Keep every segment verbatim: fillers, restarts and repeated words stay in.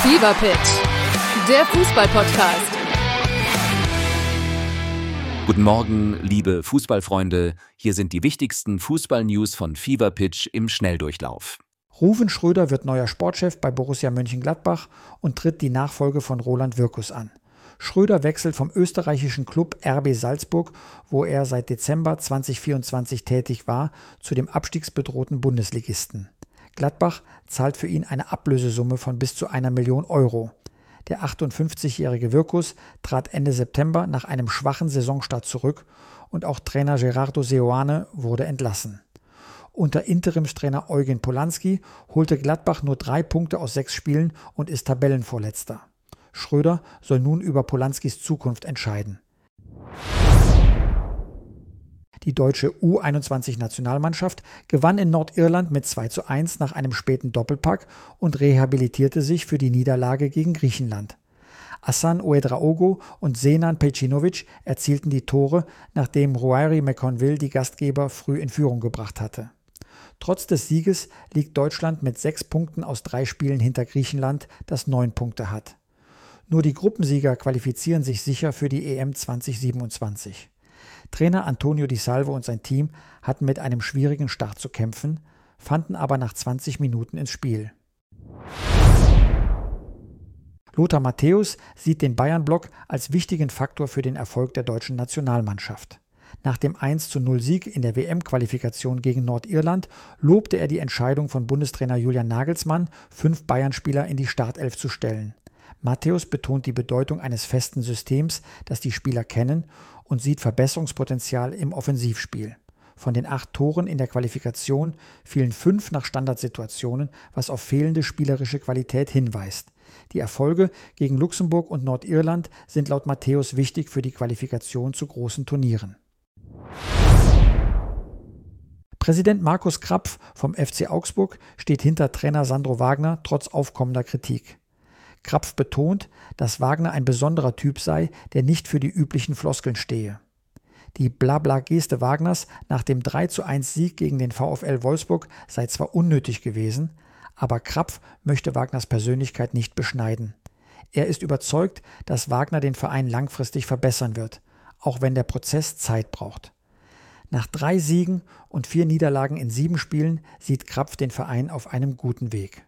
Fever Pitch, der Fußball-Podcast. Guten Morgen, liebe Fußballfreunde. Hier sind die wichtigsten Fußball-News von Fever Pitch im Schnelldurchlauf. Ruven Schröder wird neuer Sportchef bei Borussia Mönchengladbach und tritt die Nachfolge von Roland Wirkus an. Schröder wechselt vom österreichischen Klub R B Salzburg, wo er seit Dezember zweitausendvierundzwanzig tätig war, zu dem abstiegsbedrohten Bundesligisten. Gladbach zahlt für ihn eine Ablösesumme von bis zu einer Million Euro. Der achtundfünfzigjährige Wirkus trat Ende September nach einem schwachen Saisonstart zurück und auch Trainer Gerardo Seoane wurde entlassen. Unter Interimstrainer Eugen Polanski holte Gladbach nur drei Punkte aus sechs Spielen und ist Tabellenvorletzter. Schröder soll nun über Polanskis Zukunft entscheiden. Die deutsche U einundzwanzig-Nationalmannschaft gewann in Nordirland mit zwei zu eins nach einem späten Doppelpack und rehabilitierte sich für die Niederlage gegen Griechenland. Hassan Ouedraogo und Zenan Pejcinovic erzielten die Tore, nachdem Ruairi Meconville die Gastgeber früh in Führung gebracht hatte. Trotz des Sieges liegt Deutschland mit sechs Punkten aus drei Spielen hinter Griechenland, das neun Punkte hat. Nur die Gruppensieger qualifizieren sich sicher für die E M zweitausendsiebenundzwanzig. Trainer Antonio Di Salvo und sein Team hatten mit einem schwierigen Start zu kämpfen, fanden aber nach zwanzig Minuten ins Spiel. Lothar Matthäus sieht den Bayern-Block als wichtigen Faktor für den Erfolg der deutschen Nationalmannschaft. Nach dem eins zu null Sieg in der W M-Qualifikation gegen Nordirland lobte er die Entscheidung von Bundestrainer Julian Nagelsmann, fünf Bayern-Spieler in die Startelf zu stellen. Matthäus betont die Bedeutung eines festen Systems, das die Spieler kennen, und sieht Verbesserungspotenzial im Offensivspiel. Von den acht Toren in der Qualifikation fielen fünf nach Standardsituationen, was auf fehlende spielerische Qualität hinweist. Die Erfolge gegen Luxemburg und Nordirland sind laut Matthäus wichtig für die Qualifikation zu großen Turnieren. Präsident Markus Krapf vom F C Augsburg steht hinter Trainer Sandro Wagner trotz aufkommender Kritik. Krapf betont, dass Wagner ein besonderer Typ sei, der nicht für die üblichen Floskeln stehe. Die Blabla-Geste Wagners nach dem drei zu eins Sieg gegen den VfL Wolfsburg sei zwar unnötig gewesen, aber Krapf möchte Wagners Persönlichkeit nicht beschneiden. Er ist überzeugt, dass Wagner den Verein langfristig verbessern wird, auch wenn der Prozess Zeit braucht. Nach drei Siegen und vier Niederlagen in sieben Spielen sieht Krapf den Verein auf einem guten Weg.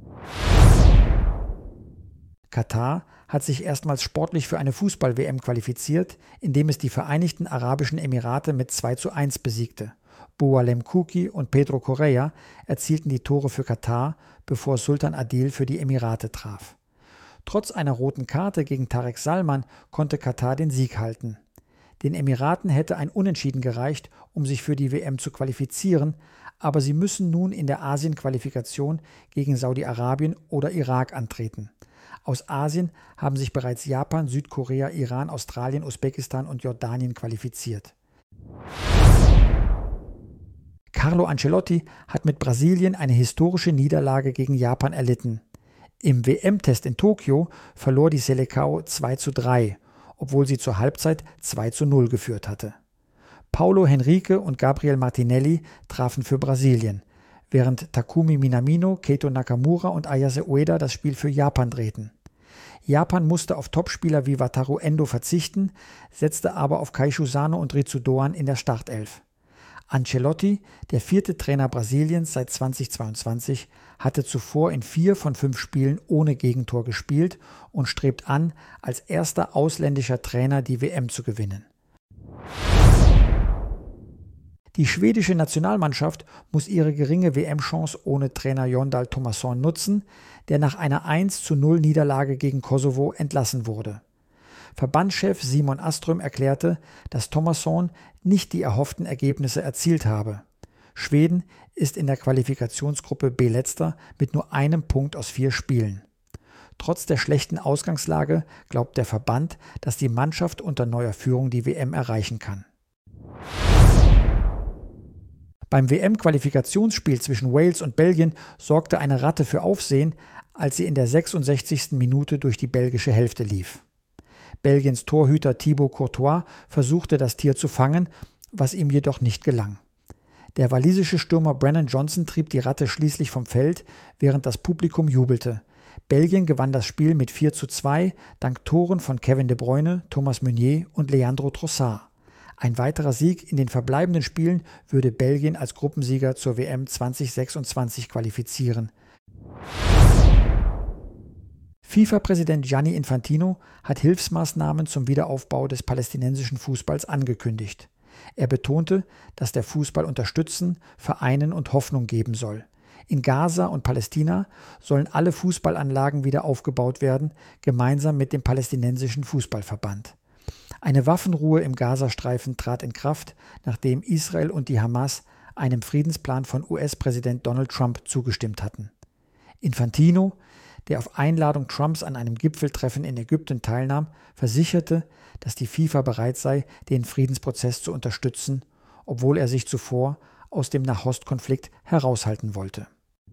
Katar hat sich erstmals sportlich für eine Fußball-W M qualifiziert, indem es die Vereinigten Arabischen Emirate mit zwei zu eins besiegte. Boualem Kouki und Pedro Correa erzielten die Tore für Katar, bevor Sultan Adil für die Emirate traf. Trotz einer roten Karte gegen Tarek Salman konnte Katar den Sieg halten. Den Emiraten hätte ein Unentschieden gereicht, um sich für die W M zu qualifizieren, aber sie müssen nun in der Asien-Qualifikation gegen Saudi-Arabien oder Irak antreten. Aus Asien haben sich bereits Japan, Südkorea, Iran, Australien, Usbekistan und Jordanien qualifiziert. Carlo Ancelotti hat mit Brasilien eine historische Niederlage gegen Japan erlitten. Im W M-Test in Tokio verlor die Seleção zwei zu drei, obwohl sie zur Halbzeit zwei zu null geführt hatte. Paulo Henrique und Gabriel Martinelli trafen für Brasilien, während Takumi Minamino, Keito Nakamura und Ayase Ueda das Spiel für Japan drehten. Japan musste auf Topspieler wie Wataru Endo verzichten, setzte aber auf Keishu Sano und Ritsu Doan in der Startelf. Ancelotti, der vierte Trainer Brasiliens seit zweitausendzweiundzwanzig, hatte zuvor in vier von fünf Spielen ohne Gegentor gespielt und strebt an, als erster ausländischer Trainer die W M zu gewinnen. Die schwedische Nationalmannschaft muss ihre geringe W M-Chance ohne Trainer Jon Dahl Tomasson nutzen, der nach einer eins zu null Niederlage gegen Kosovo entlassen wurde. Verbandschef Simon Aström erklärte, dass Tomasson nicht die erhofften Ergebnisse erzielt habe. Schweden ist in der Qualifikationsgruppe B letzter mit nur einem Punkt aus vier Spielen. Trotz der schlechten Ausgangslage glaubt der Verband, dass die Mannschaft unter neuer Führung die W M erreichen kann. Beim W M-Qualifikationsspiel zwischen Wales und Belgien sorgte eine Ratte für Aufsehen, als sie in der sechsundsechzigsten Minute durch die belgische Hälfte lief. Belgiens Torhüter Thibaut Courtois versuchte, das Tier zu fangen, was ihm jedoch nicht gelang. Der walisische Stürmer Brennan Johnson trieb die Ratte schließlich vom Feld, während das Publikum jubelte. Belgien gewann das Spiel mit vier zu zwei dank Toren von Kevin De Bruyne, Thomas Meunier und Leandro Trossard. Ein weiterer Sieg in den verbleibenden Spielen würde Belgien als Gruppensieger zur W M zwanzig sechsundzwanzig qualifizieren. FIFA-Präsident Gianni Infantino hat Hilfsmaßnahmen zum Wiederaufbau des palästinensischen Fußballs angekündigt. Er betonte, dass der Fußball unterstützen, vereinen und Hoffnung geben soll. In Gaza und Palästina sollen alle Fußballanlagen wieder aufgebaut werden, gemeinsam mit dem palästinensischen Fußballverband. Eine Waffenruhe im Gazastreifen trat in Kraft, nachdem Israel und die Hamas einem Friedensplan von U S-Präsident Donald Trump zugestimmt hatten. Infantino, der auf Einladung Trumps an einem Gipfeltreffen in Ägypten teilnahm, versicherte, dass die FIFA bereit sei, den Friedensprozess zu unterstützen, obwohl er sich zuvor aus dem Nahostkonflikt heraushalten wollte.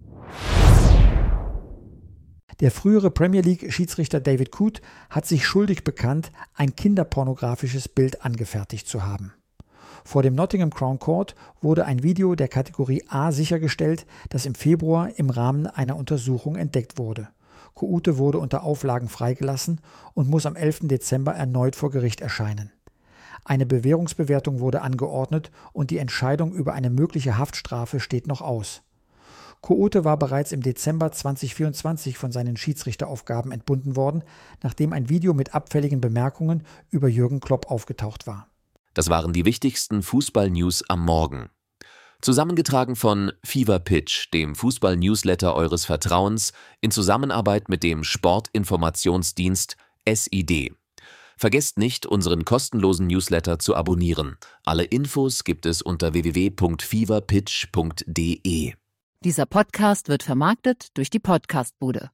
Der frühere Premier League-Schiedsrichter David Coote hat sich schuldig bekannt, ein kinderpornografisches Bild angefertigt zu haben. Vor dem Nottingham Crown Court wurde ein Video der Kategorie A sichergestellt, das im Februar im Rahmen einer Untersuchung entdeckt wurde. Coote wurde unter Auflagen freigelassen und muss am elften Dezember erneut vor Gericht erscheinen. Eine Bewährungsbewertung wurde angeordnet und die Entscheidung über eine mögliche Haftstrafe steht noch aus. Coote war bereits im Dezember zweitausendvierundzwanzig von seinen Schiedsrichteraufgaben entbunden worden, nachdem ein Video mit abfälligen Bemerkungen über Jürgen Klopp aufgetaucht war. Das waren die wichtigsten Fußball-News am Morgen. Zusammengetragen von Fever Pitch, dem Fußball-Newsletter eures Vertrauens, in Zusammenarbeit mit dem Sportinformationsdienst S I D. Vergesst nicht, unseren kostenlosen Newsletter zu abonnieren. Alle Infos gibt es unter w w w punkt fever pitch punkt d e. Dieser Podcast wird vermarktet durch die Podcastbude.